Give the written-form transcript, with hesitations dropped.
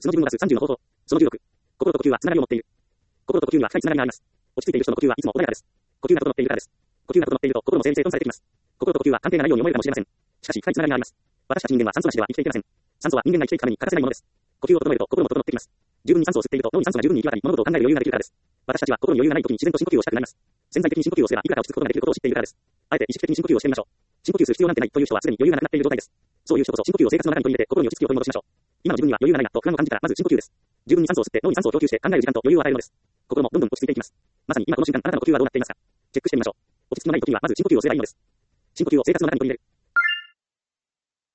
素の自分を出す30の方法。その16。心と呼吸はつながりを持っている。心と呼吸には深いつながりがあります。落ち着いている人の呼吸はいつも穏やかです。呼吸が整っているからです。呼吸が整っていると心も整理整頓されてきます。心と呼吸は関係がないように思えるかもしれません。しかし深いつながりがあります。私たち人間は酸素なしでは生きていけません。酸素は人間が生きていくために欠かせないものです。呼吸を整えると心も整っていきます。十分に酸素を吸っていると脳に酸素が十分に行き渡り物事を考える余裕ができるからです。私たちは心に余裕がない時に自然と深呼吸をしたくなります。潜在的に深呼吸をすればいくらか落ち着くことができることを知っているからです。あえて意識的に深呼吸をしてみましょう。深呼吸する必要なんてないという人はすでに余裕がなくなっている状態です。そういう人こそ深呼吸を生活の中に取り入れて心に落ち着きを取り戻しましょう。今の自分には余裕がないなと不安を感じたらまず深呼吸です。十分に酸素を吸って脳に酸素を供給して考える時間と余裕を与えるのです。心もどんどん落ち着いていきます。まさに今この瞬間あなたの呼吸はどうなっていますか？チェックしてみましょう。落ち着きのない時にはまず深呼吸をすればいいのです。深呼吸を生活の中に取り入れる。